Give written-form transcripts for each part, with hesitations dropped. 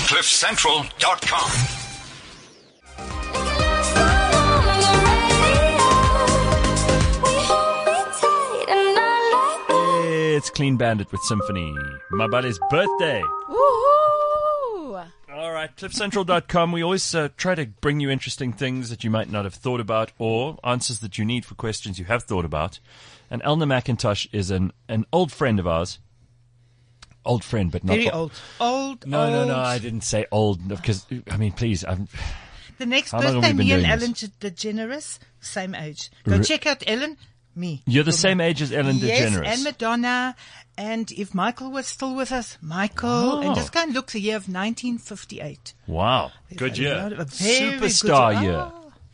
CliffCentral.com. It's Clean Bandit with Symphony. My buddy's birthday. Woohoo! All right, CliffCentral.com. We always try to bring you interesting things that you might not have thought about or answers that you need for questions you have thought about. And Elna McIntosh is an old friend of ours. Old friend, but not Very old. No, I didn't say old because, I mean, please. The next How long have birthday, we been me and doing Ellen this? DeGeneres, same age. Go check out Ellen, me. You're the same age as Ellen DeGeneres. Yes, and Madonna. And if Michael was still with us, Michael. And just go and look the year of 1958. Wow. Good year. A very Superstar good year.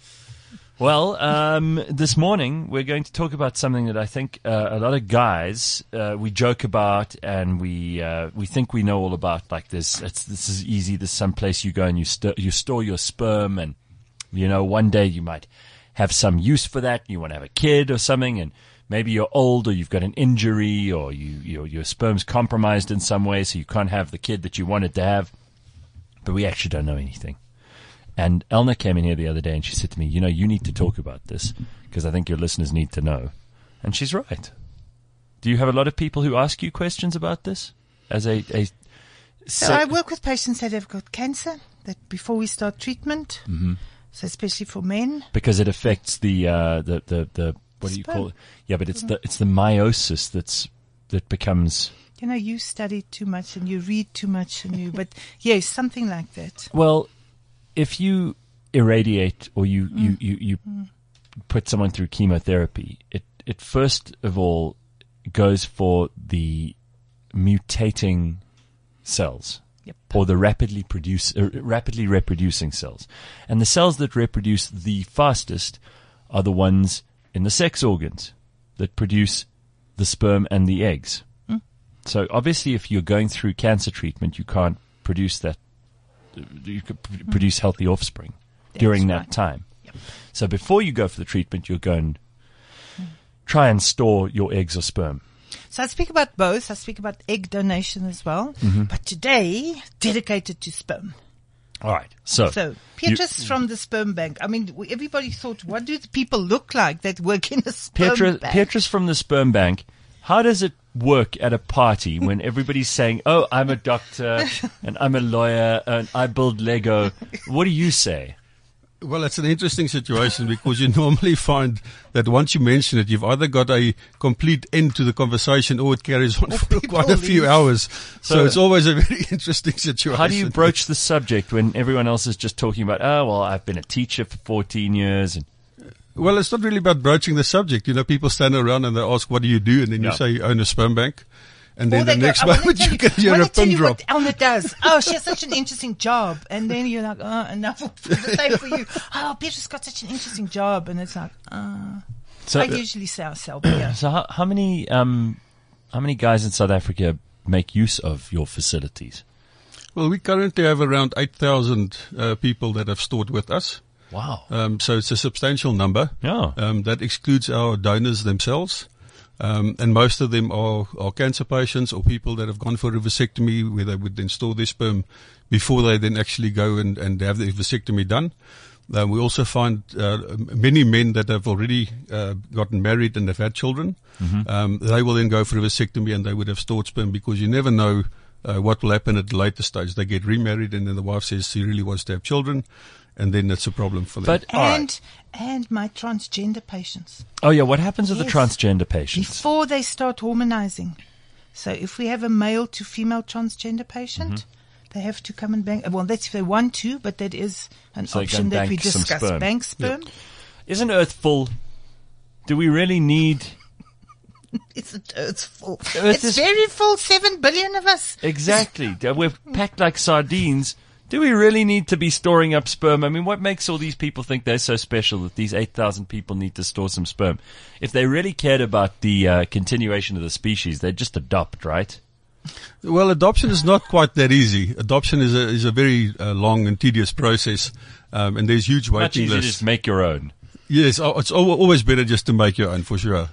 Well, this morning we're going to talk about something that I think a lot of guys we joke about and we think we know all about. Like this is easy. There's some place you go and you store your sperm, and you know one day you might have some use for that. You want to have a kid or something, and maybe you're old or you've got an injury or your sperm's compromised in some way, so you can't have the kid that you wanted to have. But we actually don't know anything. And Elna came in here the other day and she said to me, you need to talk about this because I think your listeners need to know. And she's right. Do you have a lot of people who ask you questions about this? So I work with patients that have got cancer, that before we start treatment, so especially for men. Because it affects the what do you call it? Yeah, but it's the meiosis that becomes... You study too much and you read too much but yes, something like that. Well, if you irradiate or you put someone through chemotherapy, it first of all goes for the mutating cells. Yep. Or the rapidly reproducing cells. And the cells that reproduce the fastest are the ones in the sex organs that produce the sperm and the eggs. So obviously if you're going through cancer treatment, you can't produce that. You could produce healthy offspring during that time. Yep. So before you go for the treatment, you'll go and try and store your eggs or sperm. So I speak about both. I speak about egg donation as well. But today, dedicated to sperm. All right. So Petrus from the sperm bank. I mean, everybody thought, what do the people look like that work in a sperm bank? Petrus from the sperm bank. How does it work at a party when everybody's saying, oh, I'm a doctor and I'm a lawyer and I build Lego? What do you say? Well, it's an interesting situation because you normally find that once you mention it, you've either got a complete end to the conversation or it carries on for quite a few hours. So it's always a very interesting situation. How do you broach the subject when everyone else is just talking about, oh, well, I've been a teacher for 14 years and... Well, it's not really about broaching the subject. People stand around and they ask, what do you do? And then you say you own a sperm bank. And then the next moment you can hear a pin drop. What Elna does. Oh, she has such an interesting job. And then you're like, oh, enough for the same for you. Oh, Petra's got such an interesting job. And it's like, So I usually say ourselves. Yeah. So how many guys in South Africa make use of your facilities? Well, we currently have around 8,000 people that have stored with us. Wow. So it's a substantial number. Yeah. That excludes our donors themselves. And most of them are cancer patients or people that have gone for a vasectomy where they would then store their sperm before they then actually go and have the vasectomy done. We also find many men that have already gotten married and have had children. They will then go for a vasectomy and they would have stored sperm because you never know what will happen at the later stage. They get remarried and then the wife says she really wants to have children. And then that's a problem for them. And my transgender patients. Oh, yeah. What happens with the transgender patients? Before they start hormonizing. So if we have a male to female transgender patient, they have to come and bank. Well, that's if they want to, but that is an option that we discuss. Bank sperm. Yep. Isn't Earth full? Do we really need... Isn't Earth full? It's very full, 7 billion of us. Exactly. We're packed like sardines. Do we really need to be storing up sperm? I mean, what makes all these people think they're so special that these 8,000 people need to store some sperm? If they really cared about the continuation of the species, they'd just adopt, right? Well, adoption is not quite that easy. Adoption is a very long and tedious process, and there's huge waiting lists. Much easier to just make your own. Yes, it's always better just to make your own, for sure.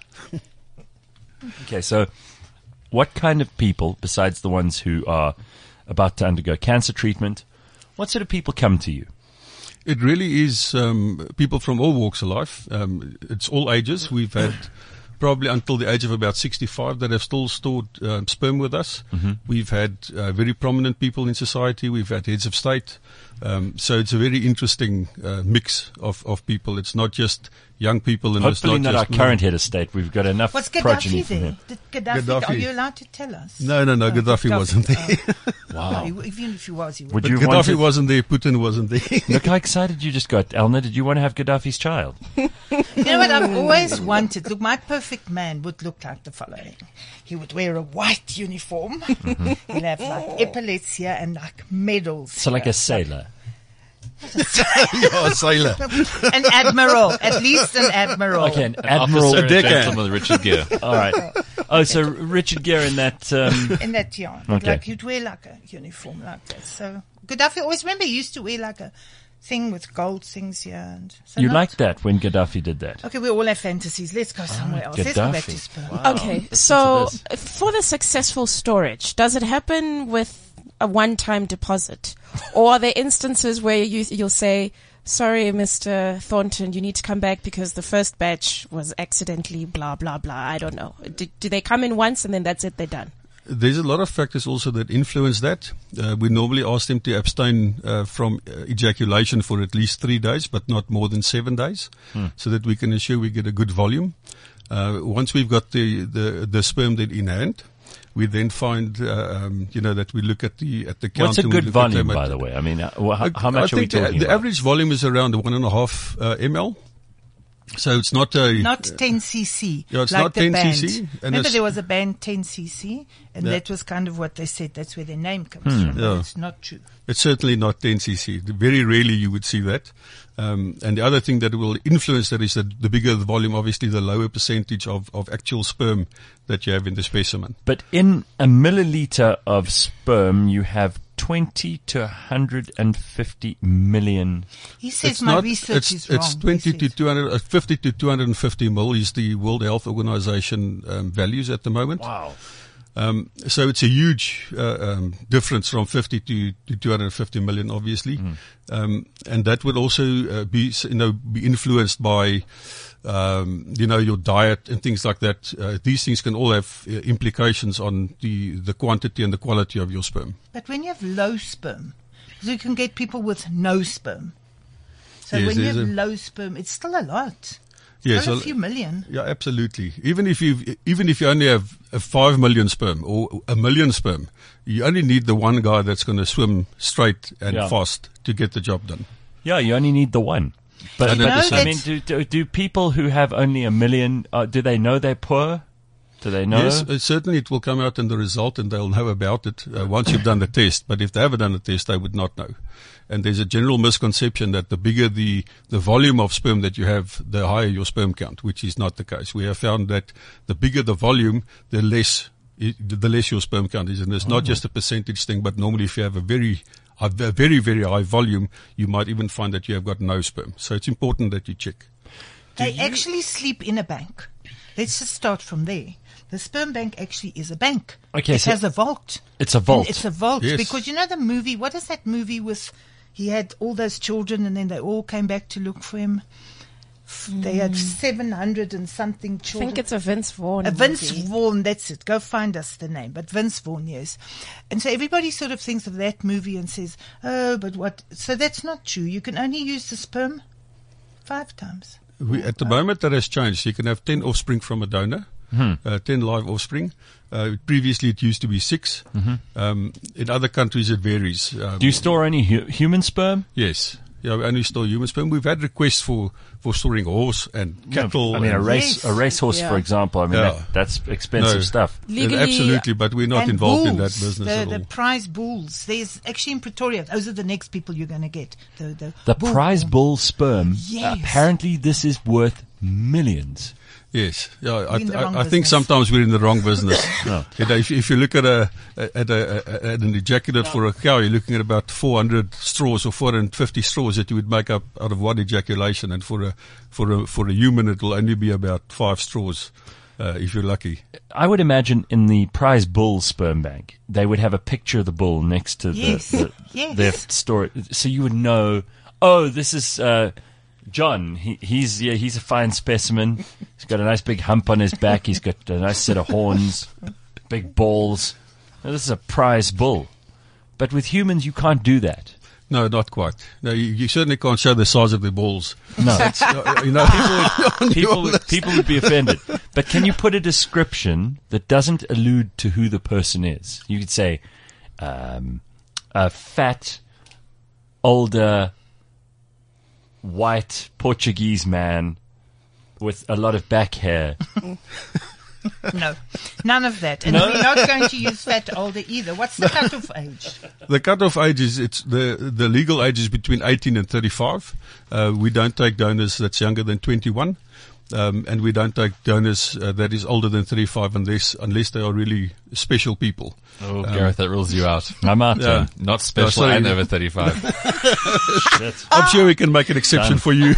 Okay, so what kind of people, besides the ones who are about to undergo cancer treatment What sort of people come to you? It really is people from all walks of life. It's all ages. We've had probably until the age of about 65 that have still stored sperm with us. Mm-hmm. We've had very prominent people in society. We've had heads of state. So it's a very interesting mix of people. It's not just young people. And Hopefully it's not our current head of state. We've got enough progeny from there? him. Did Gaddafi, are you allowed to tell us? No, Gaddafi wasn't there. Wow. No, even if he was, he Would would. you Gaddafi wasn't there, Putin wasn't there. Look how excited you just got. Elna, did you want to have Gaddafi's child? You know what I've always wanted? Look, my perfect man would look like the following. He would wear a white uniform. Mm-hmm. He'd have like epaulets here and like medals. So like a sailor. Yeah, a sailor. An admiral. At least an admiral. Okay, an admiral. A gentleman, Richard Gere. All right. Oh, so Richard Gere in that... in that yarn. Okay. Like he'd wear like a uniform like that. So Gaddafi, always remember, he used to wear like a thing with gold things here. And so you liked that when Gaddafi did that? Okay, we all have fantasies. Let's go somewhere else. Let's go back to sperm. Wow. Okay, so for the successful storage, does it happen with a one-time deposit? Or are there instances where you'll say, sorry, Mr. Thornton, you need to come back because the first batch was accidentally blah, blah, blah. I don't know. Do they come in once and then that's it, they're done? There's a lot of factors also that influence that. We normally ask them to abstain from ejaculation for at least 3 days, but not more than 7 days, so that we can ensure we get a good volume. Once we've got the sperm then in hand, we then find, that we look at the count. What's a good volume, by the way? I mean, how much are we talking the about? average volume is around 1.5 ml. So it's not 10 cc. Yeah, it's like not the 10 band. cc. And Remember there was a band 10 cc, and that was kind of what they said. That's where their name comes from. Yeah. It's not true. It's certainly not 10 cc. Very rarely you would see that. And the other thing that will influence that is that the bigger the volume, obviously the lower percentage of actual sperm that you have in the specimen. But in a milliliter of sperm, you have 20 to 150 million. He says my research is wrong. It's 50 to 250 mil is the World Health Organization values at the moment. Wow. So it's a huge difference from 50 to 250 million, obviously, and that would also be influenced by your diet and things like that. These things can all have implications on the quantity and the quality of your sperm. But when you have low sperm, so you can get people with no sperm. So Yes, when you have low sperm, it's still a lot. Yes, Still a few million. Yeah, absolutely. Even if you only have a 5 million sperm or 1 million sperm, you only need the one guy that's going to swim straight and fast to get the job done. Yeah, you only need the one. But I mean, do people who have only 1 million, do they know they're poor? Do they know? Yes, certainly it will come out in the result and they'll know about it once you've done the test. But if they haven't done the test, they would not know. And there's a general misconception that the bigger the volume of sperm that you have, the higher your sperm count, which is not the case. We have found that the bigger the volume, the less your sperm count is. And it's not just a percentage thing, but normally if you have a very, very high volume, you might even find that you have got no sperm. So it's important that you check. They actually sleep in a bank. Let's just start from there. The sperm bank actually is a bank. Okay, it has a vault. It's a vault. And it's a vault. Yes. Because you know the movie, what is that movie with, he had all those children and then they all came back to look for him. They had 700 and something children. I think it's a Vince Vaughn. Vince movie. Vaughn, that's it. Go find us the name. But Vince Vaughn, yes. And so everybody sort of thinks of that movie and says, oh, but what? So that's not true. You can only use the sperm 5 times. At the moment that has changed. You can have 10 offspring from a donor. 10 live offspring. Previously it used to be 6. In other countries it varies. Do you store any human sperm? Yes. Yeah, we only store human sperm. We've had requests for storing horse and cattle. I mean, a racehorse, for example. I mean, that's expensive stuff. Legally, absolutely, but we're not involved in that bulls, business at all. The prize bulls. There's actually in Pretoria. Those are the next people you're going to get. The prize bull sperm. Yes. Apparently, this is worth millions. Yes, yeah. I think sometimes we're in the wrong business. No. If you look at an ejaculate for a cow, you're looking at about 400 straws or 450 straws that you would make up out of one ejaculation, and for a human, it will only be about 5 straws if you're lucky. I would imagine in the prize bull sperm bank, they would have a picture of the bull next to their story. So you would know, oh, this is John. He's a fine specimen. He's got a nice big hump on his back. He's got a nice set of horns, big balls. Now, this is a prize bull. But with humans, you can't do that. No, not quite. No, you certainly can't show the size of the balls. No. People would be offended. But can you put a description that doesn't allude to who the person is? You could say, a fat, older, white Portuguese man with a lot of back hair. No, none of that. And we're not going to use fat older either. What's the cutoff age? The cutoff age is the legal age is between 18 and 35. We don't take donors that's younger than 21. And we don't take donors that is older than 35 unless they are really special people. Oh, Gareth, that rules you out. I'm out. Yeah. Not special and over 35. I'm sure we can make an exception for you.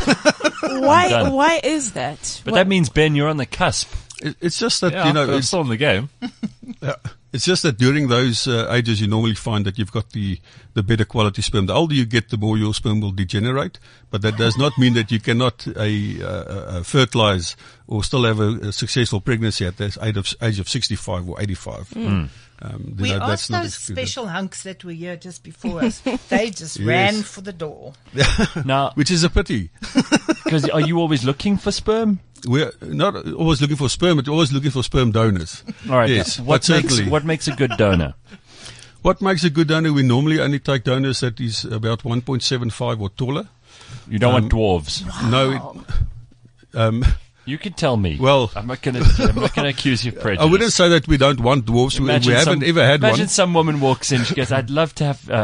Why is that? But that means, Ben, you're on the cusp. It's just that, I'm still in the game. It's just that during those ages, you normally find that you've got the better quality sperm. The older you get, the more your sperm will degenerate. But that does not mean that you cannot fertilize or still have a successful pregnancy at the age of 65 or 85. We asked those special hunks that were here just before us. They just ran for the door. Now, which is a pity. Because are you always looking for sperm? We're not always looking for sperm, but always looking for sperm donors. All right. Yes, What makes a good donor? What makes a good donor? We normally only take donors that is about 1.75 or taller. You don't want dwarves. Wow. No. You can tell me. Well, I'm not going to accuse you of prejudice. I wouldn't say that we don't want dwarves. We haven't ever had one. Imagine some woman walks in. She goes, "I'd love to have,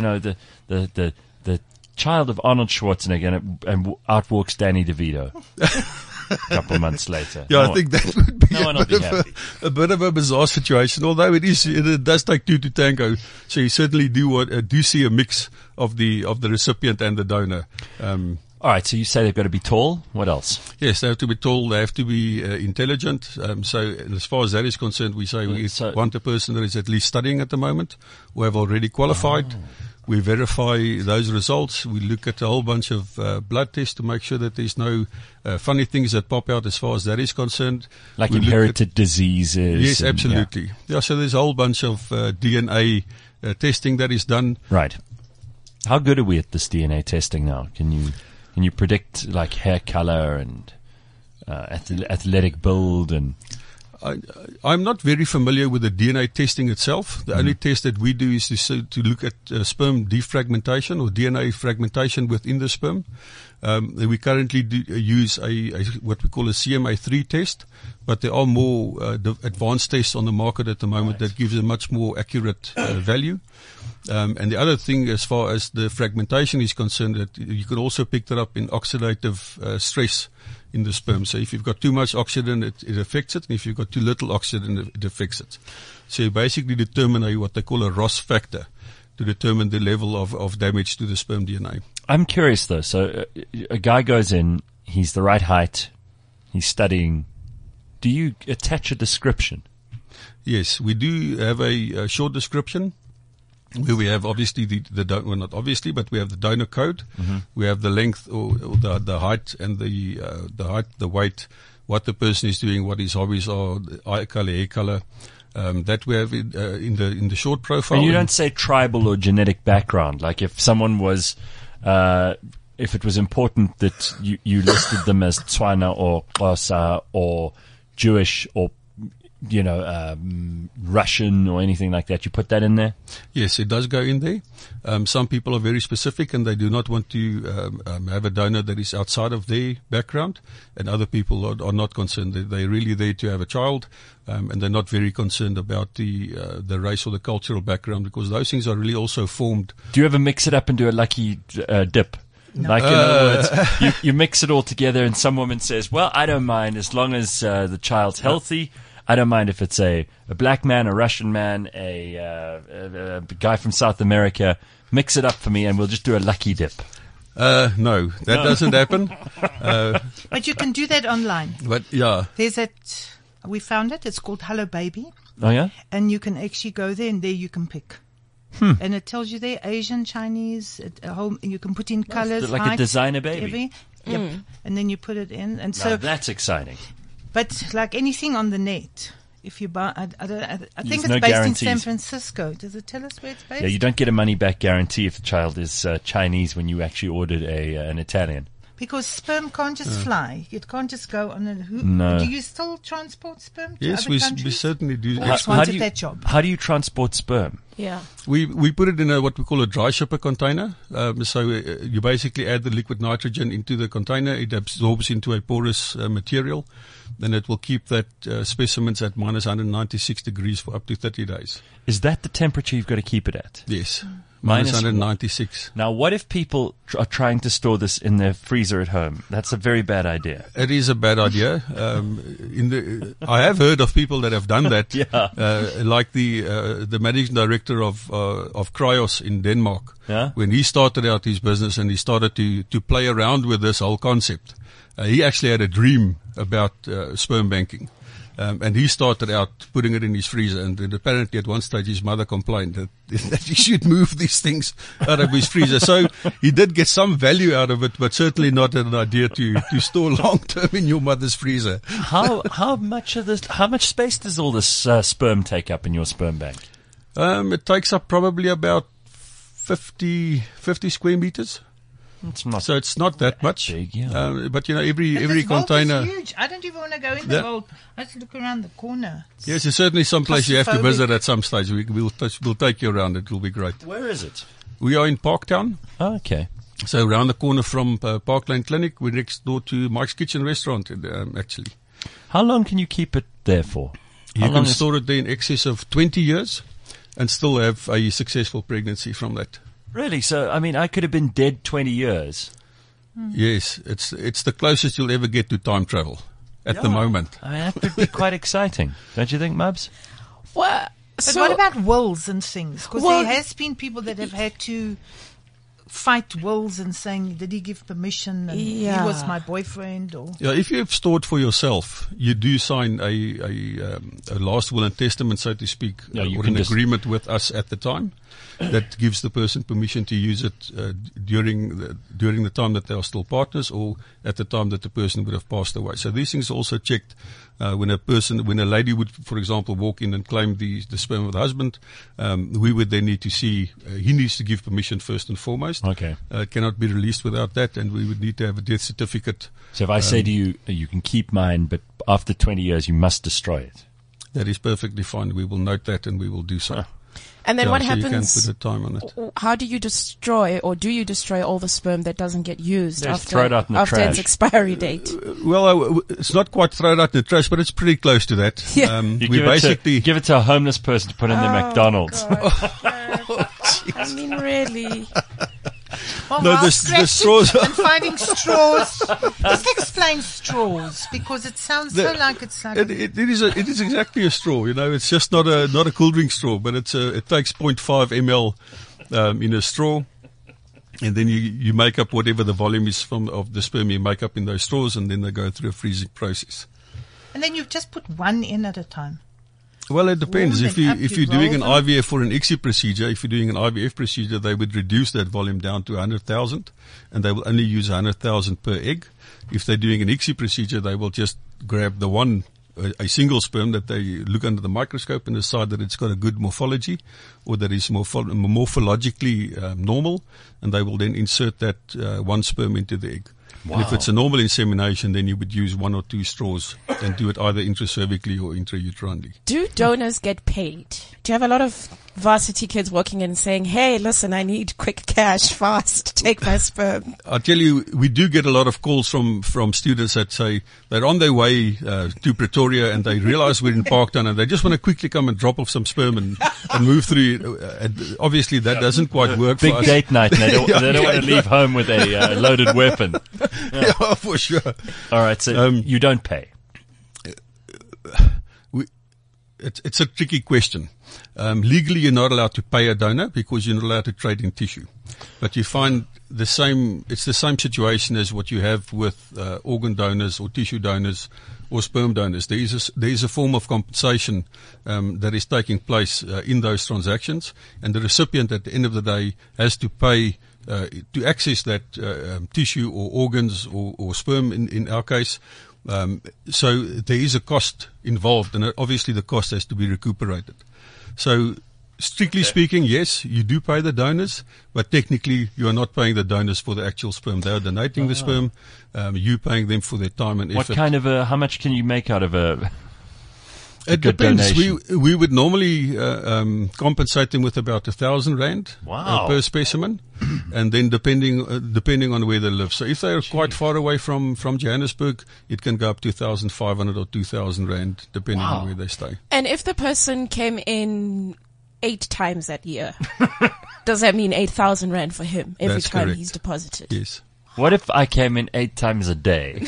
the child of Arnold Schwarzenegger," and out walks Danny DeVito. A couple of months later. Yeah, I think that would be a bit of a bizarre situation. Although it does take two to tango. So you certainly do see a mix of the recipient and the donor. All right, so you say they've got to be tall. What else? Yes, they have to be tall. They have to be intelligent. So as far as that is concerned, we say we want a person that is at least studying at the moment or have already qualified. Oh. We verify those results. We look at a whole bunch of blood tests to make sure that there's no funny things that pop out as far as that is concerned. Like inherited diseases. Yes, absolutely. Yeah, so there's a whole bunch of DNA testing that is done. Right. How good are we at this DNA testing now? Can you predict like hair color and athletic build and? I'm not very familiar with the DNA testing itself. The only test that we do is to look at sperm defragmentation or DNA fragmentation within the sperm. We currently use what we call a CMA3 test, but there are more advanced tests on the market at the moment that gives a much more accurate value. And the other thing, as far as the fragmentation is concerned, that you can also pick that up in oxidative stress in the sperm. So if you've got too much oxygen, it affects it. And if you've got too little oxygen, it affects it. So you basically determine what they call a Ross factor to determine the level of damage to the sperm DNA. I'm curious though. So a guy goes in, he's the right height, he's studying. Do you attach a description? Yes, we do have a short description. Where we have obviously not obviously, but we have the donor code. Mm-hmm. We have the length or the height and the height, the weight, what the person is doing, what his hobbies are, eye color, hair color. That we have in the short profile. And you don't say tribal or genetic background. Like if someone was, if it was important that you listed them as Tswana or Xhosa or Jewish or Russian or anything like that. You put that in there? Yes, it does go in there. Some people are very specific and they do not want to have a donor that is outside of their background, and other people are not concerned. They're really there to have a child, and they're not very concerned about the race or the cultural background, because those things are really also formed. Do you ever mix it up and do a lucky dip? No. Like, in other words, you mix it all together and some woman says, well, I don't mind as long as the child's healthy. I don't mind if it's a black man, a Russian man, a guy from South America. Mix it up for me, and we'll just do a lucky dip. No, that doesn't happen. But you can do that online. But yeah, there's that We found it. It's called Hello Baby. Oh, yeah? And you can actually go there and there you can pick. And it tells you there Asian, Chinese, you can put in colors. Like a designer baby. Yep. And then you put it in. And so that's exciting. But like anything on the net, if you buy, I think it's no based guarantees. in San Francisco. Does it tell us where it's based? Yeah, you don't get a money back guarantee if the child is Chinese when you actually ordered an Italian. Because sperm can't just fly. It can't just go on a hoop. No. Do you still transport sperm to Yes, other we countries? certainly do. Wanted that job. How do you transport sperm? Yeah. We put it in what we call a dry shipper container. So you basically add the liquid nitrogen into the container. It absorbs into a porous material. Then it will keep that specimens at minus 196 degrees for up to 30 days. Is that the temperature you've got to keep it at? Yes. Minus 196. Now, what if people are trying to store this in their freezer at home? That's a very bad idea. It is a bad idea. I have heard of people that have done that. Like the managing director of Cryos in Denmark. Yeah? When he started out his business and he started to play around with this whole concept, he actually had a dream about sperm banking. And he started out putting it in his freezer, and apparently at one stage his mother complained that he should move these things out of his freezer. So he did get some value out of it, but certainly not an idea to store long term in your mother's freezer. How much space does all this sperm take up in your sperm bank? It takes up probably about 50 square meters. So it's not that much. Big, yeah. But every container. Is huge. I don't even want to go in the vault. I just look around the corner. Yes, it's certainly some place you have to visit at some stage. We'll take you around. It will be great. Where is it? We are in Parktown. Oh, okay. So around the corner from Parkland Clinic, we're next door to Mike's Kitchen Restaurant, actually. How long can you keep it there for? You can store it there in excess of 20 years and still have a successful pregnancy from that. Really? So, I mean, I could have been dead 20 years. Yes, it's the closest you'll ever get to time travel at the moment. I mean, that would be quite exciting. Don't you think, Mubs? Well, But what about wills and things? Because there has been people that have had to fight wills and saying, did he give permission? And he was my boyfriend. Or if you've stored for yourself, you do sign a last will and testament, so to speak, or an agreement with us at the time. That gives the person permission to use it during the time that they are still partners, or at the time that the person would have passed away. So these things are also checked when a lady would, for example, walk in and claim the sperm of the husband. We would then need to see he needs to give permission first and foremost. Okay, it cannot be released without that, and we would need to have a death certificate. So if I say to you, you can keep mine, but after 20 years you must destroy it. That is perfectly fine. We will note that, and we will do so. And then what happens? You can put a time on it. How do you destroy, or do you destroy all the sperm that doesn't get used throw it out in the after trash. its expiry date? Well, it's not quite thrown out in the trash, but it's pretty close to that. Yeah. Give it to a homeless person to put in their McDonald's. I mean, really. Well, No, the straws. And finding straws. Just explain straws, because it sounds so like it's like it is exactly a straw. It's just not a cool drink straw, but it takes 0.5 ml in a straw, and then you make up whatever the volume is of the sperm you make up in those straws, and then they go through a freezing process. And then you just put one in at a time. Well, it depends. If you're doing an roll them. IVF for an ICSI procedure, if you're doing an IVF procedure, they would reduce that volume down to 100,000, and they will only use 100,000 per egg. If they're doing an ICSI procedure, they will just grab the one, a single sperm that they look under the microscope and decide that it's got a good morphology, or that is morphologically normal, and they will then insert that one sperm into the egg. Wow. And if it's a normal insemination, then you would use 1 or 2 straws and do it either intracervically or intrauterine. Do donors get paid? Do you have a lot of varsity kids walking in saying, hey, listen, I need quick cash fast, take my sperm? I tell you, we do get a lot of calls from students that say they're on their way to Pretoria, and they realize we're in Parktown, and they just want to quickly come and drop off some sperm and move through. And obviously that doesn't quite work Big for us. date night, and they don't want to leave home with a loaded weapon. Yeah, for sure. All right, so you don't pay. it's a tricky question. Legally, you're not allowed to pay a donor because you're not allowed to trade in tissue. But you find it's the same situation as what you have with organ donors or tissue donors or sperm donors. There is a form of compensation that is taking place in those transactions, and the recipient at the end of the day has to pay to access that tissue or organs or sperm in our case. So there is a cost involved, and obviously the cost has to be recuperated. So strictly speaking, yes, you do pay the donors, but technically you are not paying the donors for the actual sperm. They are donating the sperm. You paying them for their time and effort. What kind of how much can you make out of a It depends. donation? We would normally compensate them with about 1,000 rand Wow. per specimen, and then depending on where they live. So if they are quite far away from Johannesburg, it can go up to 1,500 or 2,000 rand, depending on where they stay. And if the person came in 8 times that year, does that mean 8,000 rand for him every That's time correct. he's deposited? Yes. What if I came in 8 times a day?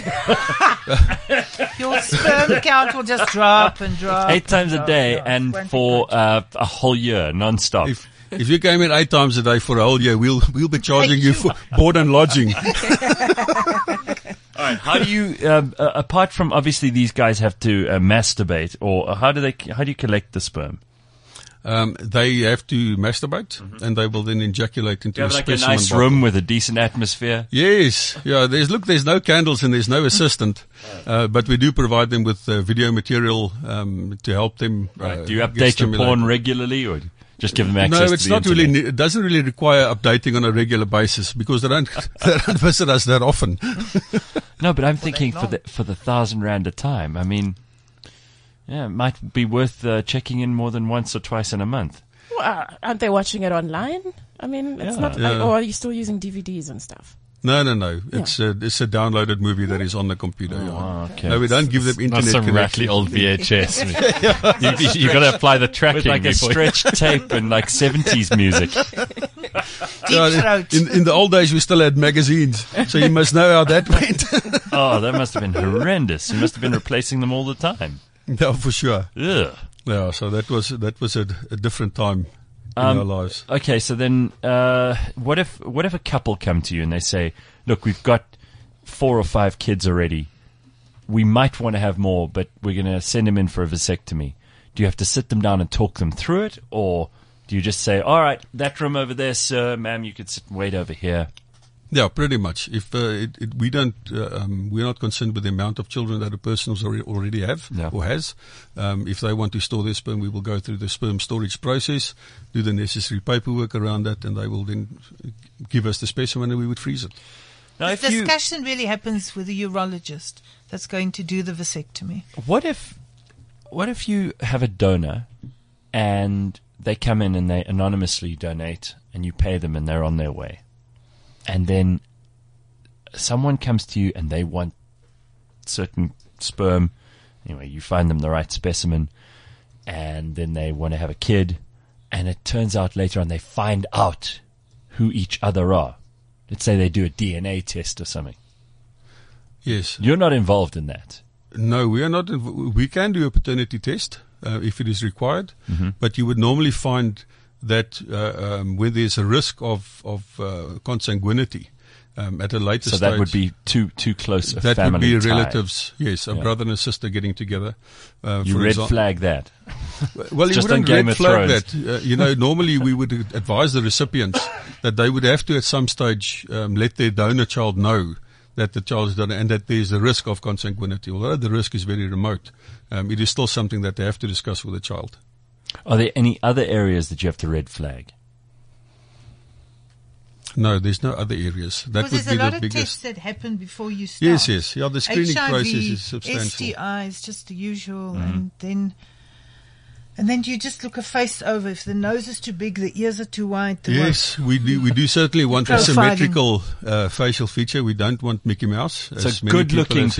Your sperm count will just drop and drop. 8 times a drop, day drop. and Won't be for good. a whole year, non-stop. If you came in 8 times a day for a whole year, we'll be charging you for board and lodging. All right. How do you, apart from obviously these guys have to masturbate, or how do you collect the sperm? They have to masturbate, and they will then ejaculate into Do you have a like a specimen nice bottle. room with a decent atmosphere? Yes, yeah. There's no candles and there's no assistant, but we do provide them with video material to help them. Right. Do you get update your stimulated. porn regularly, or just give them access? No, it's to the not really. internet? It doesn't really require updating on a regular basis because they don't visit us that often. No, but I'm thinking for the 1,000 rand a time. I mean, yeah, it might be worth checking in more than once or twice in a month. Well, aren't they watching it online? I mean, it's not like, or are you still using DVDs and stuff? No. It's a downloaded movie that is on the computer. Oh, okay. No, we don't give them Not internet some connection. rattly old VHS. you got to apply the tracking With like a before. stretched tape and like 70s music. Deep throat. In the old days, we still had magazines, so you must know how that went. Oh, that must have been horrendous. You must have been replacing them all the time. No, for sure. Ugh. Yeah, so that was a different time in our lives. Okay, so then what if a couple come to you and they say, look, we've got 4 or 5 kids already. We might want to have more, but we're going to send them in for a vasectomy. Do you have to sit them down and talk them through it, or do you just say, all right, that room over there, sir, ma'am, you could sit and wait over here? Yeah, pretty much. If we don't, we're not concerned with the amount of children that a person already have or has. If they want to store their sperm, we will go through the sperm storage process, do the necessary paperwork around that, and they will then give us the specimen and we would freeze it. Now, The if you, discussion really happens with the urologist that's going to do the vasectomy. what if you have a donor and they come in and they anonymously donate and you pay them and they're on their way? And then someone comes to you and they want certain sperm. Anyway, you find them the right specimen, and then they want to have a kid. And it turns out later on they find out who each other are. Let's say they do a DNA test or something. Yes. You're not involved in that. No, we are not. We can do a paternity test if it is required, but you would normally find that where there's a risk of consanguinity at a later So stage. that would be too close a that family would be tie. relatives, yes, a brother and a sister getting together. You for red example. flag that. Well, you just on wouldn't Game red of flag Thrones. that. Normally we would advise the recipients that they would have to at some stage let their donor child know that the child is donor and that there is a risk of consanguinity. Although the risk is very remote, it is still something that they have to discuss with the child. Are there any other areas that you have to red flag? No, there's no other areas. That Because would there's be a lot the of biggest. tests that happen before you start. Yes. Yeah, the screening HIV, process is substantial. STIs, just the usual, and then you just look a face over. If the nose is too big, the ears are too wide. Yes, we do certainly want a Profiling. symmetrical facial feature. We don't want Mickey Mouse. So as many people good-looking have seen. people.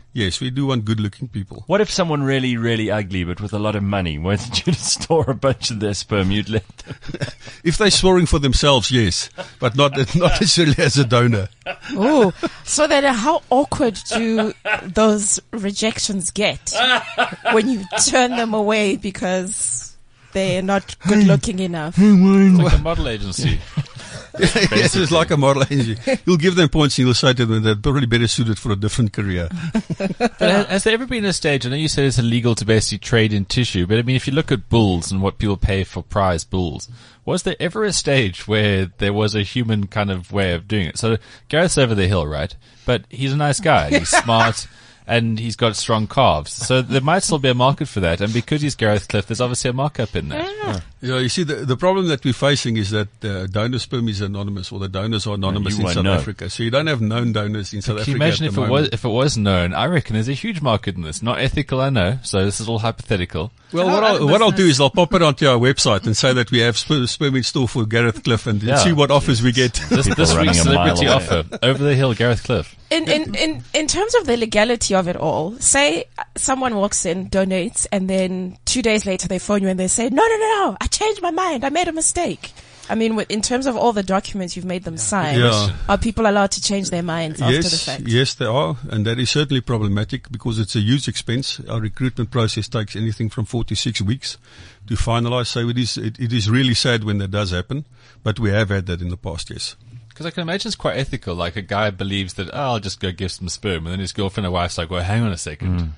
Yes, we do want good-looking people. What if someone really, really ugly but with a lot of money wanted you to store a bunch of their sperm? You'd let them. If they're storing for themselves, yes, but not necessarily as a donor. Oh, so then how awkward do those rejections get when you turn them away because they're not good looking enough? Like a model agency. Yes, it's like a model agency. You'll give them points and you'll say to them they're probably better suited for a different career. But has there ever been a stage, I know you said it's illegal to basically trade in tissue, but I mean, if you look at bulls and what people pay for prize bulls, was there ever a stage where there was a human kind of way of doing it? So Gareth's over the hill, right? But he's a nice guy. He's smart. And he's got strong calves. So there might still be a market for that. And because he's Gareth Cliff, there's obviously a markup in that. Yeah, you see, the problem that we're facing is that donor sperm is anonymous, or the donors are anonymous in South Africa. So you don't have known donors in South Africa. Can you imagine if it was known? I reckon there's a huge market in this. Not ethical, I know. So this is all hypothetical. Well, what I'll do is I'll pop it onto our website and say that we have sperm in store for Gareth Cliff and see what offers we get. This week's celebrity offer. Over the hill, Gareth Cliff. In terms of the legality of it all, say someone walks in, donates, and then 2 days later they phone you and they say, no, I changed my mind. I made a mistake. I mean, in terms of all the documents you've made them sign, are people allowed to change their minds after the fact? Yes, they are. And that is certainly problematic because it's a huge expense. Our recruitment process takes anything from 4 to 6 weeks to finalize. So it is really sad when that does happen. But we have had that in the past, yes. Because I can imagine it's quite ethical. Like a guy believes that, I'll just go give some sperm. And then his girlfriend or wife's like, well, hang on a second.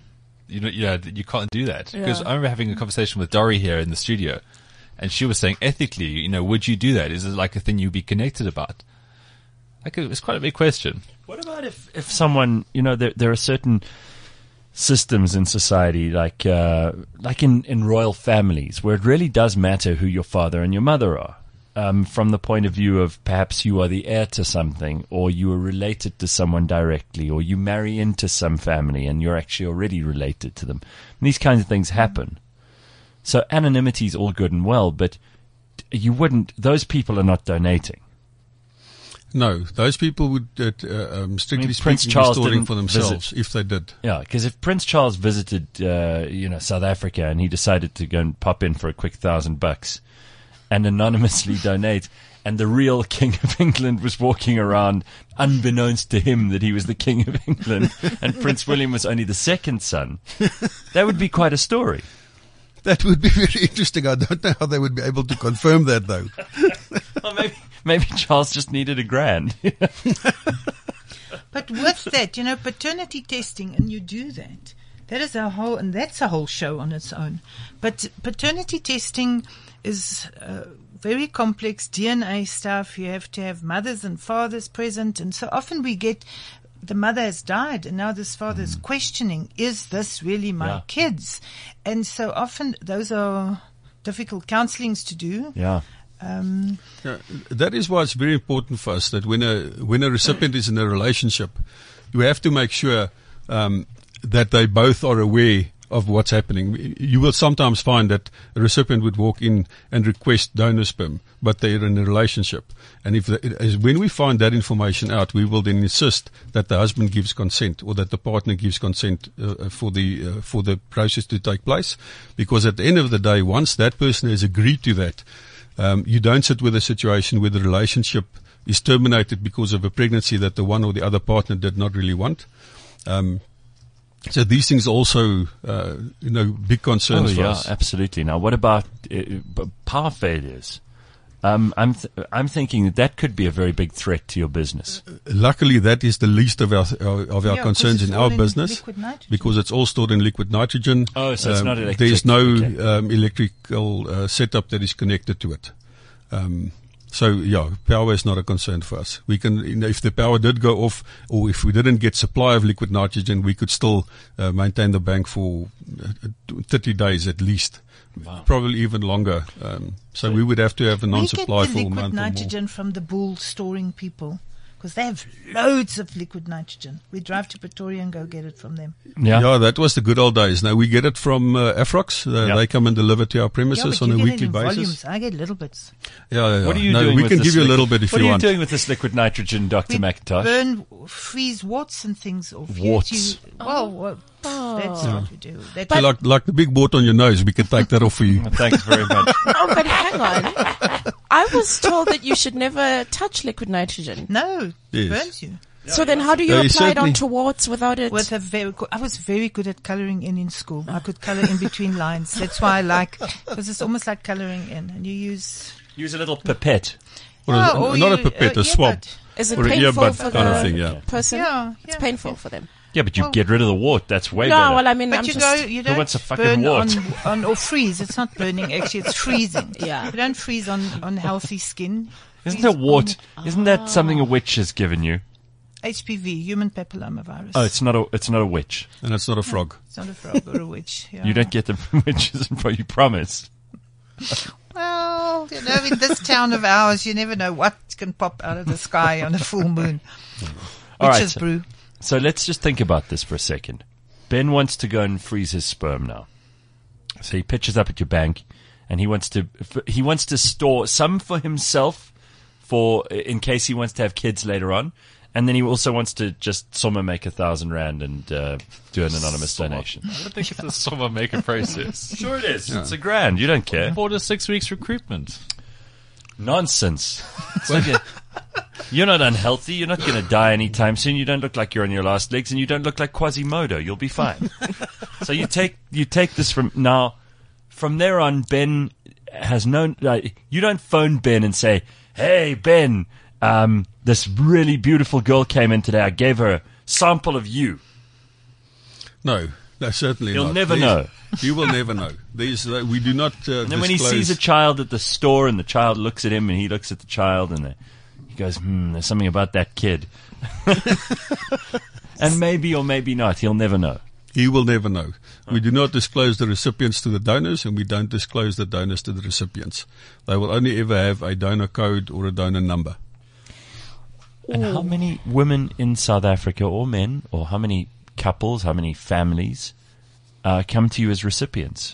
You can't do that. Because I remember having a conversation with Dori here in the studio. And she was saying, ethically, would you do that? Is it like a thing you'd be connected about? It's quite a big question. What about if someone, there are certain systems in society, like in royal families, where it really does matter who your father and your mother are. From the point of view of perhaps you are the heir to something, or you are related to someone directly, or you marry into some family and you're actually already related to them. And these kinds of things happen. So anonymity is all good and well, but those people are not donating. No, those people would, strictly speaking, be storing for themselves if they did. Yeah, because if Prince Charles visited, South Africa and he decided to go and pop in for a quick $1,000 and anonymously donate, and the real King of England was walking around unbeknownst to him that he was the King of England and Prince William was only the second son, that would be quite a story. That would be very interesting. I don't know how they would be able to confirm that, though. Well, maybe Charles just needed $1,000. But with that, paternity testing, and you do that. That's a whole show on its own. But paternity testing is very complex DNA stuff. You have to have mothers and fathers present, and so often we get the mother has died, and now this father is questioning, is this really my kids? And so often those are difficult counselings to do. Yeah. That is why it's very important for us that when a recipient is in a relationship, you have to make sure that they both are aware of what's happening. You will sometimes find that a recipient would walk in and request donor sperm, but they're in a relationship. And when we find that information out, we will then insist that the husband gives consent, or that the partner gives consent for the process to take place. Because at the end of the day, once that person has agreed to that, you don't sit with a situation where the relationship is terminated because of a pregnancy that the one or the other partner did not really want. So these things also, big concerns for us. Absolutely. Now, what about power failures? I'm thinking that could be a very big threat to your business. Luckily, that is the least of our concerns in our business, because it's all stored in liquid nitrogen. Oh, so it's not electric. There's no electrical setup that is connected to it. So power is not a concern for us. We can, if the power did go off, or if we didn't get supply of liquid nitrogen, we could still maintain the bank for 30 days at least. Wow. Probably even longer. So we would have to have a non-supply for a month or more. We get the liquid nitrogen from the bull storing people. because they have loads of liquid nitrogen. We drive to Pretoria and go get it from them. Yeah. That was the good old days. Now we get it from Afrox. Yeah. They come and deliver to our Yeah, premises but on you a get it weekly in basis. volumes. I get little bits. Yeah. What are you no, doing we with can this give you a little liquid- bit if What you are you want. doing with this liquid nitrogen, Dr. We McIntosh? freeze warts and things off. Warts. That's what we do. So like the big wart on your nose, we can take that off for you. Thanks very much. Oh, but hang on. I was told that you should never touch liquid nitrogen. No, Yes. it burns you. So then how do you Yeah, you apply it certainly- onto warts without it? I was very good at coloring in school. I could color in between lines. That's why I like, because it's almost like coloring in, and you use Use a little pipette. Not a pipette, a swab. Is it or an painful earbud for kind of the thing, yeah. person? Yeah, It's yeah. painful for them. Yeah, but you Well- get rid of the wart. That's way No, better. well, I mean, But I'm you just... you Who don't wants a fucking burn wart? on or freeze. It's not burning. Actually, it's freezing. Yeah. You don't freeze on healthy skin. Isn't Freeze a wart? on Isn't that something a witch has given you? HPV, human papillomavirus. Oh, it's not a witch. And it's not a frog. It's not a frog or a witch. Yeah. You don't get them from witches, you promise. Well, in this town of ours, you never know what can pop out of the sky on a full moon. All right, Witch's brew. So let's just think about this for a second. Ben wants to go and freeze his sperm now. So he pitches up at your bank, and he wants to store some for himself, in case he wants to have kids later on, and then he also wants to just somewhere make 1,000 rand and do an anonymous donation. I don't think it's a summer maker process. Sure it is. It's $1,000. You don't care. 4 to 6 weeks recruitment. Nonsense. It's like you're not unhealthy. You're not going to die anytime soon. You don't look like you're on your last legs, and you don't look like Quasimodo. You'll be fine. So you take this from now. From there on, Ben has known. You don't phone Ben and say, "Hey, Ben, this really beautiful girl came in today. I gave her a sample of you." No, certainly You'll not. never know. You will never know. We do not And then when he disclose- sees a child at the store, and the child looks at him, and he looks at the child, and he goes, "There's something about that kid." And maybe or maybe not, he'll never know. He will never know. We do not disclose the recipients to the donors, and we don't disclose the donors to the recipients. They will only ever have a donor code or a donor number. And how many women in South Africa, or men, or how many couples, how many families come to you as recipients?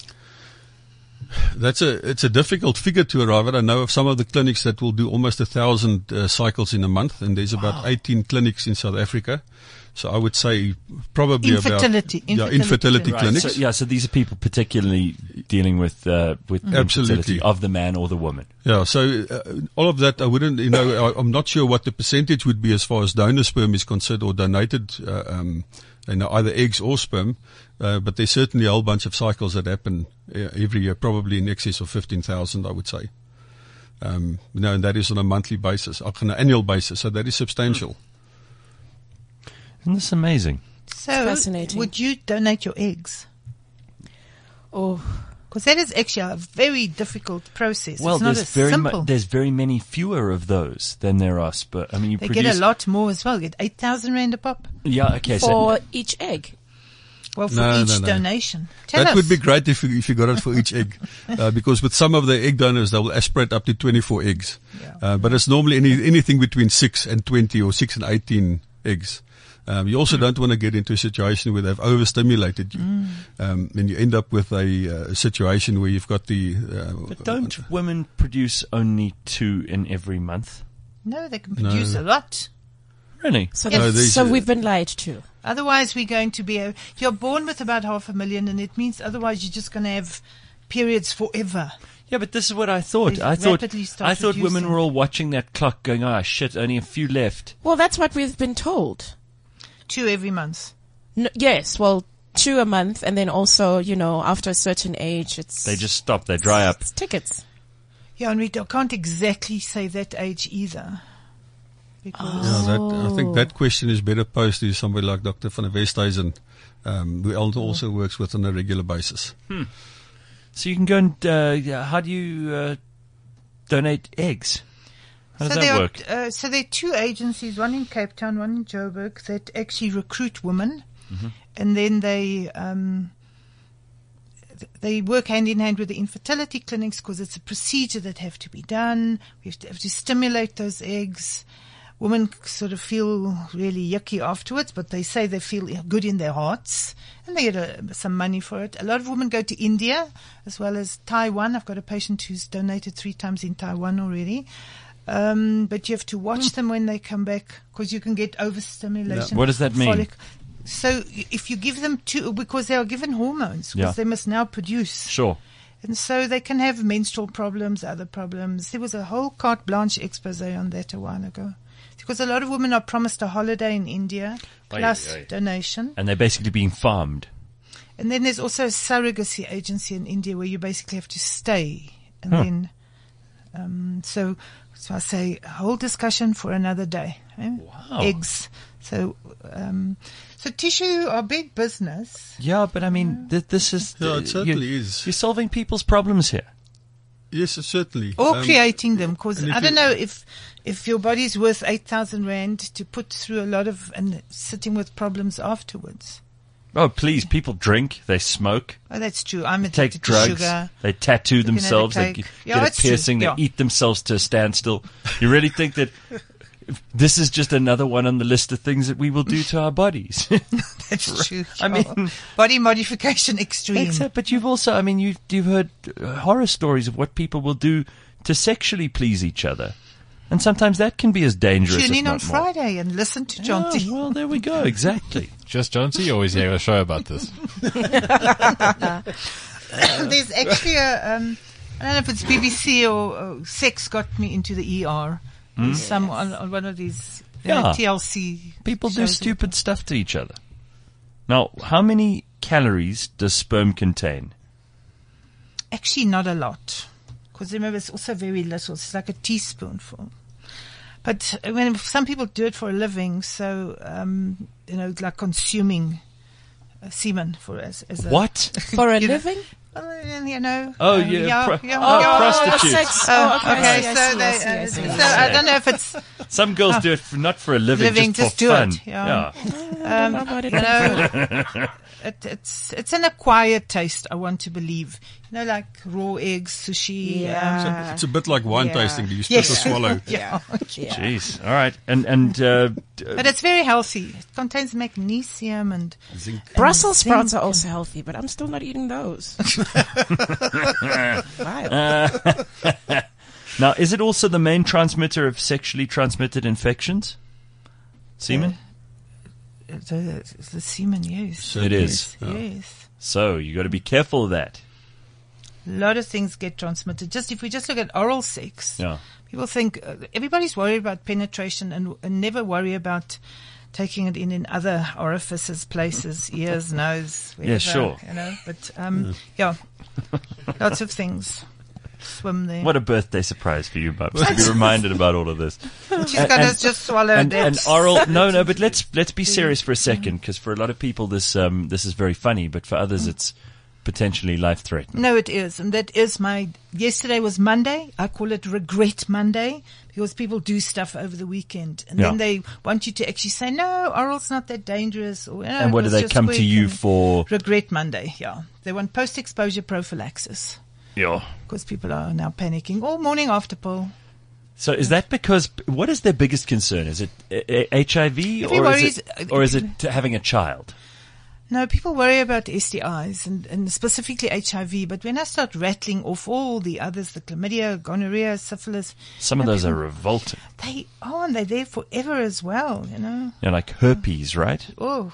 It's a difficult figure to arrive at. I know of some of the clinics that will do almost 1,000 cycles in a month, and there's about 18 clinics in South Africa. So I would say probably Infertility infertility clinics. clinics. So these are people particularly dealing with infertility Absolutely. of the man or the woman. Yeah, so all of that, I wouldn't, I'm not sure what the percentage would be as far as donor sperm is concerned, or donated, either eggs or sperm. But there's certainly a whole bunch of cycles that happen every year, probably in excess of 15,000, I would say. And that is on a monthly basis, on an annual basis. So that is substantial. Isn't this amazing? So, fascinating. would you donate your eggs? Oh, Because that is actually a very difficult process. Well, it's not there's as very simple. there's very many fewer of those than there are sperm. I mean, you They produce get a lot more as well. Get 8,000 rand a pop. Yeah, okay. for each egg. Well, for No, each no, no. donation. Tell That us. would be great if you got it for each egg, because with some of the egg donors, they will aspirate up to 24 eggs. Yeah. But it's normally anything between 6 and 20 or 6 and 18 eggs. You also don't want to get into a situation where they've overstimulated you, and you end up with a situation where you've got the. But don't women produce only 2 in every month? No, they can produce a lot. Really? So, Yes. No, these- so we've been lied to. Otherwise, we're going to be. You're born with about 500,000, and it means otherwise you're just going to have periods forever. Yeah, but this is what I thought. They I thought rapidly start women reducing. were all watching that clock, going, "Ah, shit, only a few left." Well, that's what we've been told. 2 every month. No, yes, well, 2 a month, and then also, after a certain age, it's... They just stop. They dry up. It's tickets. Yeah, and we can't exactly say that age either. Because I think that question is better posed to somebody like Dr. van der Westhuizen, who also works with on a regular basis. So you can go and how do you donate eggs? How does that work? So there are 2 agencies, one in Cape Town, one in Joburg, that actually recruit women, and then they work hand in hand with the infertility clinics because it's a procedure that have to be done. We have to stimulate those eggs. women sort of feel really yucky afterwards, but they say they feel good in their hearts, and they get some money for it. A lot of women go to India as well as Taiwan. I've got a patient who's donated 3 times in Taiwan already. But you have to watch them when they come back, because you can get overstimulation. What does that mean? So if you give them because they are given hormones, because they must now produce. Sure. And so they can have menstrual problems, other problems. There was a whole carte blanche expose on that a while ago. Because a lot of women are promised a holiday in India, plus donation. And they're basically being farmed. And then there's also a surrogacy agency in India where you basically have to stay. And then, so I say, a whole discussion for another day. Eh? Wow. Eggs. So tissue are big business. Yeah, but I mean, this is... Yeah, it certainly is. You're solving people's problems here. Yes, certainly. Or creating them, because I don't know if your body's worth 8,000 Rand to put through a lot of, and sitting with problems afterwards. Oh, please, people drink, they smoke, Oh, that's true. I'm take addicted drugs, to sugar. they tattoo You can have a themselves, they cake. get a it's true. piercing, they eat themselves to a standstill. You really think that this is just another one on the list of things that we will do to our bodies? That's true. I mean- body modification extreme. Except, but you've also, I mean, you've heard horror stories of what people will do to sexually please each other. And sometimes that can be as dangerous, Tune if in on not more. Friday and listen to John Yeah, T. well, there we go. Exactly. Just John T. Always hear a show about this. There's actually I don't know if it's BBC or Sex got me into the ER. There's some on one of these Yeah. TLC. People do shows. stupid stuff to each other. Now, how many calories does sperm contain? Actually, not a lot. Because remember, it's also very little. It's like a teaspoonful. But when some people do it for a living, so like consuming semen for as a What? For a You know, living? Oh, yeah, prostitutes. Sex. Oh, okay. okay. I So see, they, I see, I see. so I don't know if it's Some girls do it not for a living, just for do fun. it. Yeah. How about it? It's an acquired taste. I want to believe. Like raw eggs, sushi. Yeah. It's a bit like wine Yeah. tasting. Do you spit or swallow? Yeah. Yeah. Jeez. All right. And But it's very healthy. It contains magnesium and Zinc. Brussels zinc. sprouts are also healthy, but I'm still not eating those. Wow. now, is it also the main transmitter of sexually transmitted infections? Semen? the semen, yes. It is. Yes. So you got to be careful of that. A lot of things get transmitted. If we just look at oral sex, Yeah. people think everybody's worried about penetration and never worry about taking it in other orifices, places, ears, nose. Wherever, Yeah, sure. But yeah, lots of things swim there. What a birthday surprise for you, Bubs, to be reminded about all of this. She's gonna just swallow And that. oral, no, but let's be serious for a second, because for a lot of people this is very funny, but for others it's potentially life-threatening. No, it is. And that is yesterday was Monday. I call it Regret Monday because people do stuff over the weekend. And then they want you to actually say, no, oral's not that dangerous. Or, And what it do was they just come to quick. you And for? Regret Monday, yeah. They want post-exposure prophylaxis Yeah. because people are now panicking. Or morning after pill. So is that because, what is their biggest concern? Is it HIV or is it having a child? No, people worry about STIs and specifically HIV. But when I start rattling off all the others, the chlamydia, gonorrhea, syphilis. Some of those are revolting. They are, and they're there forever as well, Like herpes, right? Oh,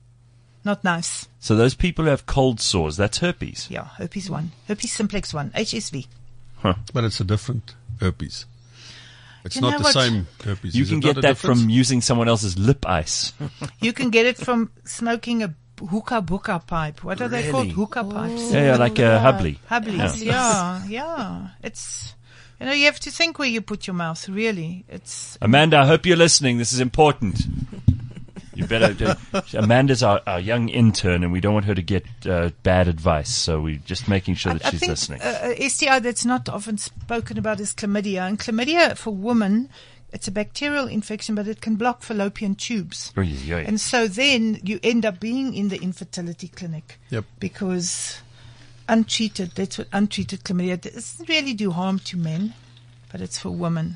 not nice. So those people who have cold sores, that's herpes. Yeah, herpes 1. Herpes simplex 1. HSV. But it's a different herpes. It's You not know the what? same herpes. You Is can it not get a that difference? from using someone else's lip ice. You can get it from smoking a hookah pipe. What are they called? Hookah pipes. Yeah, like a hubley. Hubblies. Yeah. It's, you have to think where you put your mouth, really. It's, Amanda, I hope you're listening. This is important. You better. Amanda's our young intern, and we don't want her to get bad advice. So we're just making sure that I she's think listening. STI that's not often spoken about is chlamydia. And chlamydia for women, it's a bacterial infection, but it can block fallopian tubes. Oy, oy, oy. And so then you end up being in the infertility clinic. Yep. Because that's what untreated chlamydia, it doesn't really do harm to men, but it's for women.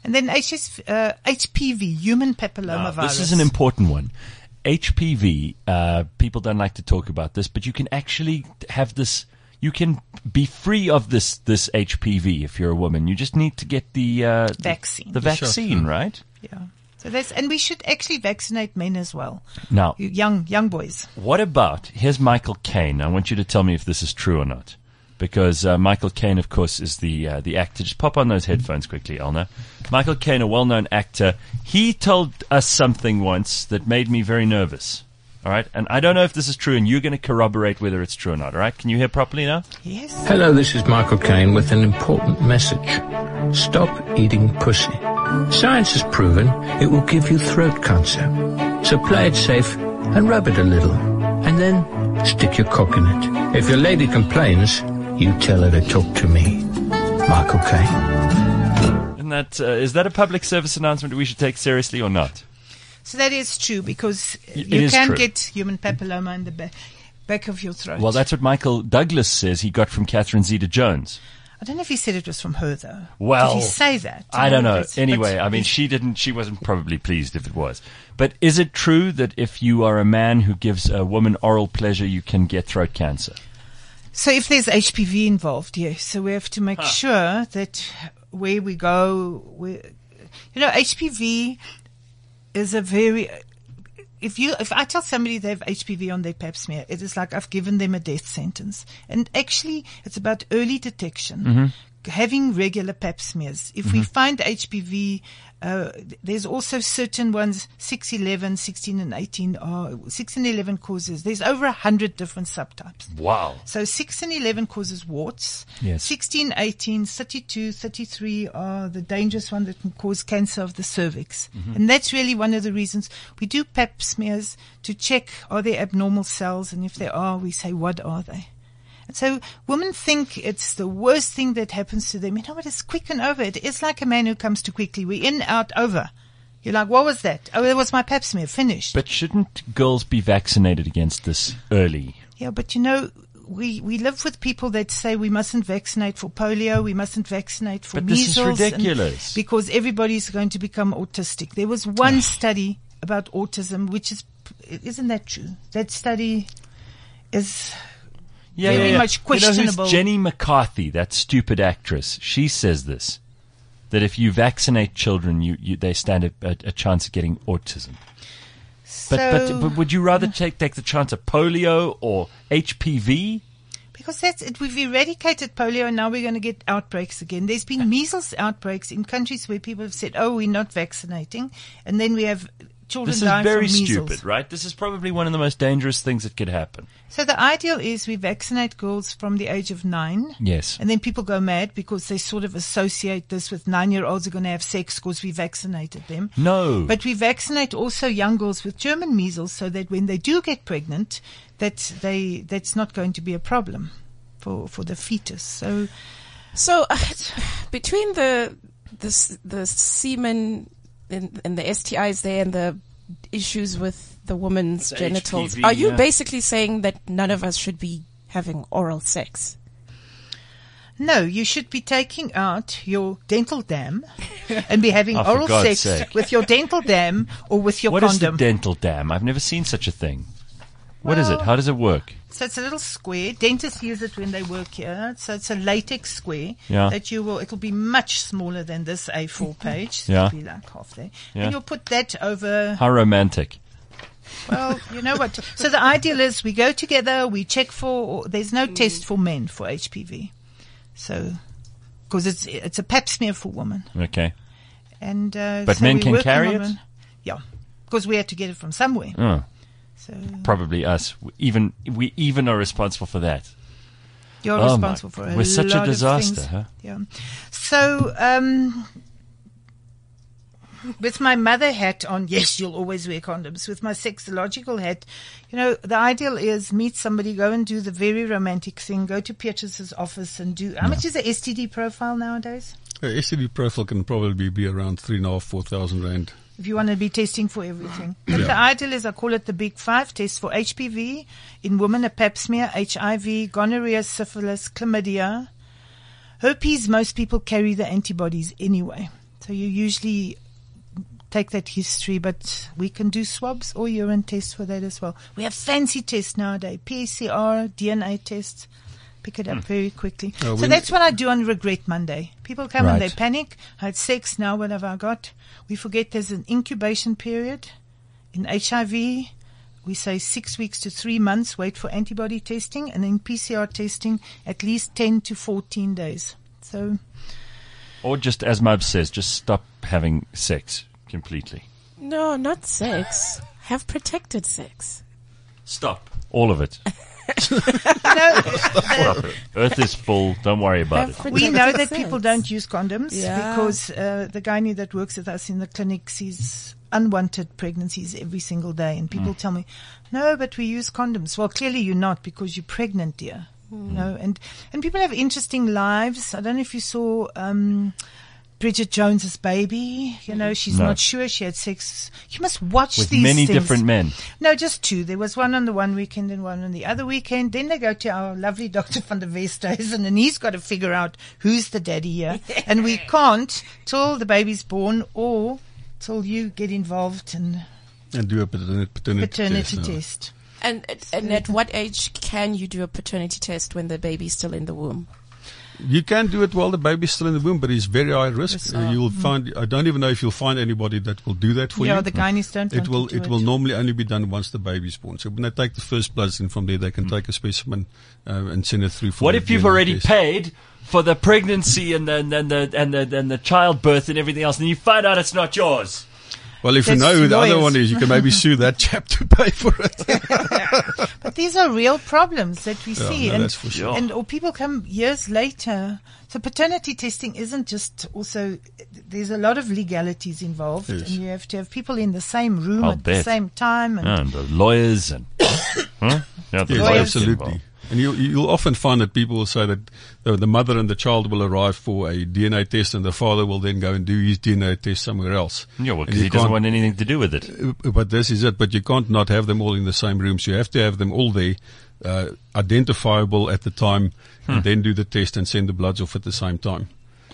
And then HPV, human papillomavirus. This is an important one. HPV, people don't like to talk about this, but you can actually have this, you can be free of this HPV if you're a woman. You just need to get the vaccine. The vaccine, right? Yeah. So and we should actually vaccinate men as well. Now, young boys. What about, here's Michael Caine. I want you to tell me if this is true or not. Because Michael Caine, of course, is the actor. Just pop on those headphones quickly, Elna. Michael Caine, a well-known actor. He told us something once that made me very nervous. All right? And I don't know if this is true, and you're going to corroborate whether it's true or not. All right? Can you hear properly now? Yes. Hello, this is Michael Caine with an important message. Stop eating pussy. Science has proven it will give you throat cancer. So play it safe and rub it a little. And then stick your cock in it. If your lady complains, you tell her to talk to me. Michael Caine. And that, is that a public service announcement we should take seriously or not? So that is true, because It you is can true. get human papilloma in the back of your throat. Well, that's what Michael Douglas says he got from Catherine Zeta-Jones. I don't know if he said it was from her, though. Well, did he say that? I don't know. That's- Anyway, but I mean, she wasn't probably pleased if it was. But is it true that if you are a man who gives a woman oral pleasure, you can get throat cancer? So if there's HPV involved, yes. So we have to make sure that where we go, HPV is a very, if I tell somebody they have HPV on their pap smear, it is like I've given them a death sentence. And actually, it's about early detection. Having regular pap smears. If we find HPV, there's also certain ones, 6, 11, 16 and 18 6 and 11 causes. There's over 100 different subtypes. Wow. So 6 and 11 causes warts. Yes. 16, 18, 32, 33 are the dangerous one that can cause cancer of the cervix. And that's really one of the reasons we do pap smears to check, are there abnormal cells? And if there are, we say, what are they? And so women think it's the worst thing that happens to them. You know what? It's quick and over. It is like a man who comes too quickly. We're in, out, over. You're like, what was that? Oh, that was my pap smear. Finished. But shouldn't girls be vaccinated against this early? Yeah, but we live with people that say we mustn't vaccinate for polio, we mustn't vaccinate for But this is measles. ridiculous. Because everybody's going to become autistic. There was one study about autism, isn't that true? That study is very much You know questionable. who's Jenny McCarthy, that stupid actress? She says this, that if you vaccinate children, they stand a chance of getting autism. But would you rather take the chance of polio or HPV? Because that's it. We've eradicated polio and now we're going to get outbreaks again. There's been measles outbreaks in countries where people have said, oh, we're not vaccinating. And then we have children This is dying very from measles. stupid, right? This is probably one of the most dangerous things that could happen. So the ideal is we vaccinate girls from the age of 9. Yes. And then people go mad because they sort of associate this with 9-year-olds are going to have sex because we vaccinated them. No. But we vaccinate also young girls with German measles so that when they do get pregnant, that's not going to be a problem for the fetus. So between the semen and the STIs there and the issues with the woman's The genitals, HPV, are you yeah. basically saying that none of us should be having oral sex? No, you should be taking out your dental dam and be having Oh, for oral God's sex sake. with your dental dam or with your What is the condom. dental dam? I've never seen such a thing. What is it? Well- How does it work? So it's a little square. Dentists use it when they work here. So it's a latex square Yeah. that it'll be much smaller than this A4 page. So Yeah. it'll be like half there. Yeah. And you'll put that over, How romantic. well, you know what? So the ideal is we go together, we check there's no test for men for HPV. So, cause it's a pap smear for women. Okay. And, But so men we're can working carry on it? Yeah. Because we had to get it from somewhere. Oh, So probably us. We even are responsible for that. you're Oh my- responsible for we're such a lot of disaster, things. huh? Yeah. So, with my mother hat on, yes, you'll always wear condoms. With my sexological hat, the ideal is meet somebody, go and do the very romantic thing, go to Beatrice's office and do, how much is a STD profile nowadays? STD profile can probably be around 3,500-4,000 rand. If you want to be testing for everything. But the ideal is, I call it the Big Five, test for HPV, in women a pap smear, HIV, gonorrhea, syphilis, chlamydia. Herpes, most people carry the antibodies anyway. So you usually take that history, but we can do swabs or urine tests for that as well. We have fancy tests nowadays, PCR, DNA tests. Pick it up very quickly. So that's what I do on Regret Monday. People come and they panic. I had sex, now what have I got? We forget there's an incubation period. In HIV, we say 6 weeks to 3 months, wait for antibody testing, and in PCR testing, at least 10 to 14 days. So, or just, as Mubs says, just stop having sex completely. No, not sex. Have protected sex. Stop. All of it. Earth is full. Don't worry about it. We know that people don't use condoms because the gynae that works with us in the clinic sees unwanted pregnancies every single day, and people tell me, "No, but we use condoms." Well, clearly you're not, because you're pregnant, dear. You know, and people have interesting lives. I don't know if you saw Bridget Jones's baby. You know, she's not sure she had sex. You must watch with these many things. different men. No, just two. There was one on the one weekend and one on the other weekend. Then they go to our lovely Dr. van der Westhuizen, and he's got to figure out who's the daddy here. And we can't till the baby's born or till you get involved and do a paternity test. And at what age can you do a paternity test when the baby's still in the womb? You can do it while the baby's still in the womb, but it's very high risk. You'll find, I don't even know if you'll find anybody that will do that for you. Yeah, the gynaes don't. It will normally only be done once the baby's born. So when they take the first bloods, and from there they can take a specimen and send it through. For what if you've already paid for the pregnancy and the childbirth and everything else, and you find out it's not yours? Well, if you know who the other one is, you can maybe sue that chap to pay for it. But these are real problems that we see. No, that's for sure. Or people come years later. So paternity testing isn't just also, there's a lot of legalities involved. Yes. And you have to have people in the same room at the same time. And the lawyers and... Yes, absolutely. And you'll often find that people will say that the mother and the child will arrive for a DNA test, and the father will then go and do his DNA test somewhere else. Yeah, well, because he doesn't want anything to do with it. But this is it. But you can't not have them all in the same room. So you have to have them all there, identifiable at the time, and then do the test and send the bloods off at the same time.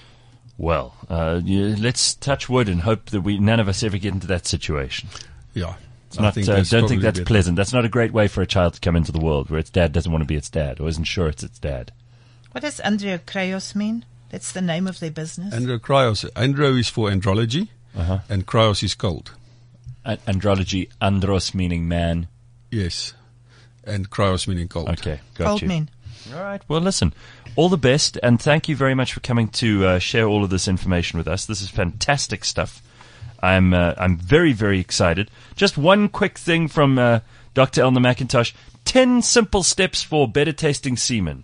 Well, let's touch wood and hope that none of us ever get into that situation. Yeah. Don't think that's pleasant. That's not a great way for a child to come into the world, where its dad doesn't want to be its dad or isn't sure it's its dad. What does androcryos mean? That's the name of their business. Androcryos. Andro is for andrology, and cryos is cold. Andrology, andros meaning man. Yes, and cryos meaning cold. Okay, got cold you. men. All right. Well, listen, all the best, and thank you very much for coming to share all of this information with us. This is fantastic stuff. I'm very, very excited. Just one quick thing from Dr. Elna McIntosh. 10 simple steps for better tasting semen.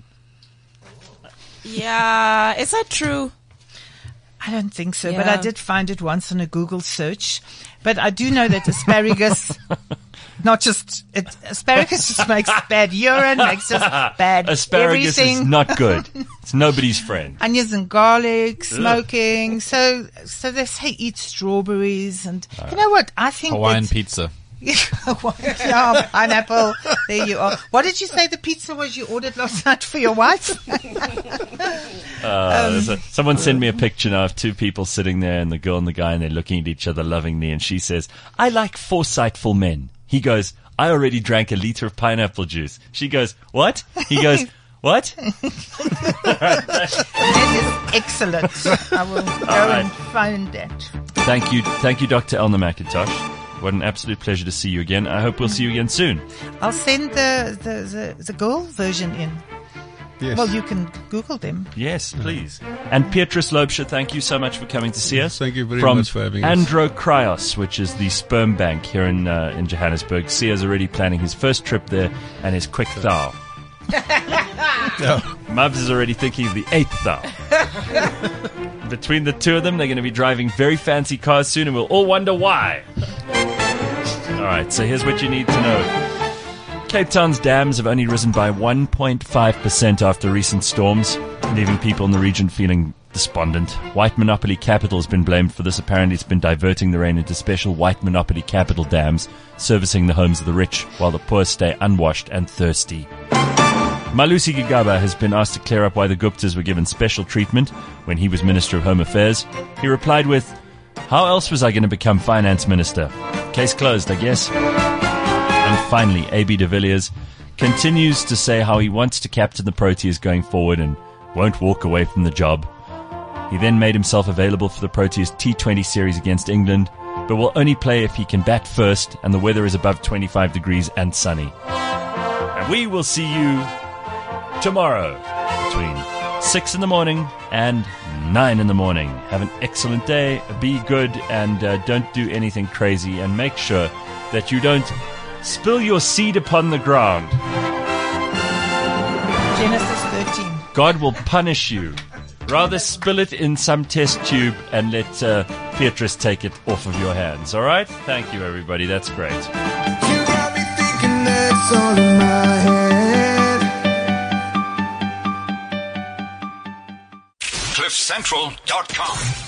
Yeah, is that true? I don't think so, but I did find it once on a Google search. But I do know that asparagus, asparagus just makes bad urine, makes just bad asparagus everything. Is not good. It's nobody's friend. Onions and garlic, smoking. So they say eat strawberries, and you know what? I think Hawaiian pizza. Yeah, pineapple. There you are. What did you say the pizza was you ordered last night for your wife? Someone sent me a picture now of two people sitting there, and the girl and the guy, and they're looking at each other lovingly, and she says, "I like foresightful men." He goes, "I already drank a liter of pineapple juice." She goes, "What?" He goes, "What?" That is excellent. I will go and find that. Thank you, Dr. Elna McIntosh. What an absolute pleasure to see you again. I hope we'll see you again soon. I'll send the girl version in. Yes. Well, you can Google them. Yes, please. And Petrus Loubser, thank you so much for coming to see us. Thank you very much for having us. Androcryos, which is the sperm bank here in Johannesburg. Sia's already planning his first trip there and his quick thaw. Mubs is already thinking of the 8th thaw. Between the two of them, they're going to be driving very fancy cars soon, and we'll all wonder why. All right, so here's what you need to know. Cape Town's dams have only risen by 1.5% after recent storms, leaving people in the region feeling despondent. White Monopoly Capital has been blamed for this. Apparently it's been diverting the rain into special White Monopoly Capital dams, servicing the homes of the rich, while the poor stay unwashed and thirsty. Malusi Gigaba has been asked to clear up why the Guptas were given special treatment when he was Minister of Home Affairs. He replied with, "How else was I going to become Finance Minister? Case closed, I guess." And finally, AB de Villiers continues to say how he wants to captain the Proteas going forward and won't walk away from the job. He then made himself available for the Proteas T20 series against England, but will only play if he can bat first and the weather is above 25 degrees and sunny. And we will see you tomorrow between 6 in the morning and 9 in the morning. Have an excellent day, be good, and don't do anything crazy, and make sure that you don't spill your seed upon the ground. Genesis 13. God will punish you. Rather spill it in some test tube and let Petrus take it off of your hands. All right? Thank you, everybody. That's great. You got me thinking that's all in my head. CliffCentral.com